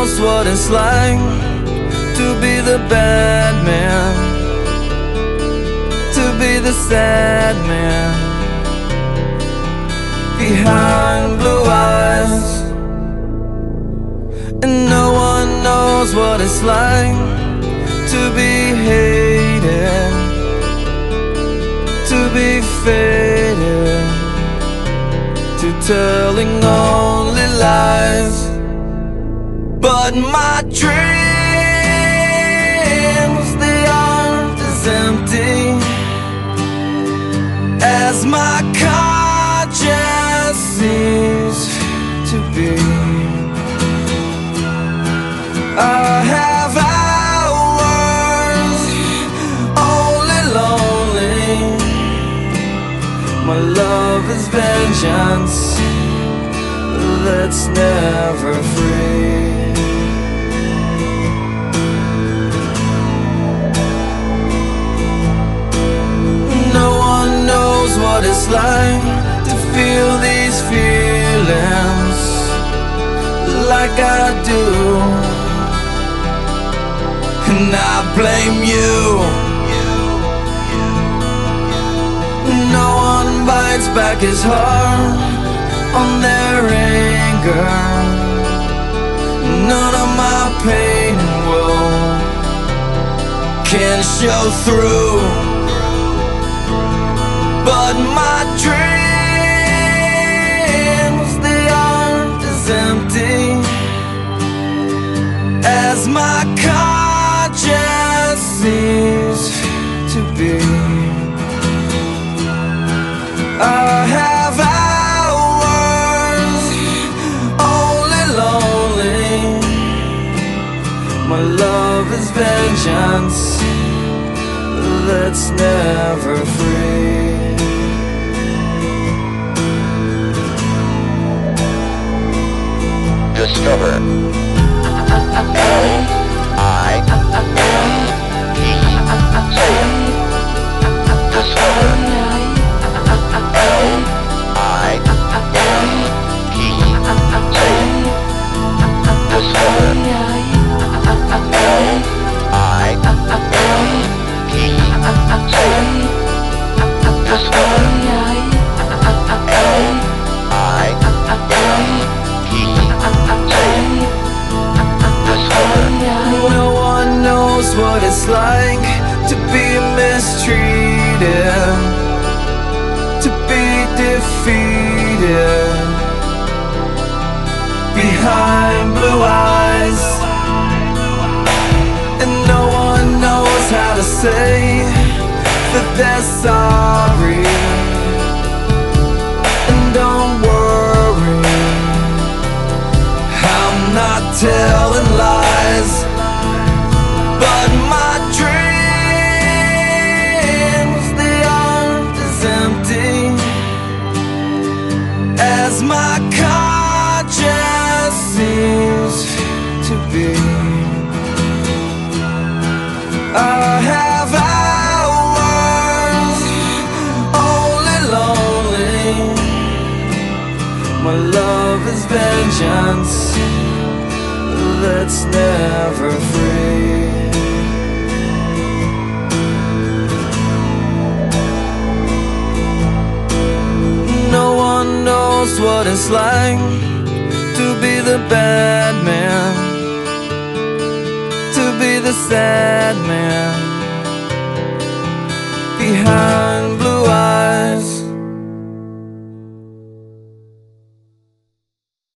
knows what it's like to be the bad man, to be the sad man behind blue eyes. And no one knows what it's like to be hated, to be faded, to telling only lies. But my dreams, they aren't as empty as my conscience seems to be. I have hours only lonely. My love is vengeance that's never free. No one knows what it's like to feel these feelings like I do, and I blame you. No one bites back his heart on their anger. None of my pain and woe can show through. But my dreams, they aren't as empty as my conscience seems to be. I have hours only lonely. My love is vengeance that's never free. Discover No one knows what it's like to be mistreated, to be defeated behind blue eyes. And no one knows how to say that they're sorry. And don't worry, I'm not telling lies. But my dreams, they aren't as empty as my conscience seems to be. I have hours only lonely. My love is vengeance that's never free. No one knows what it's like to be the bad man, to be the sad man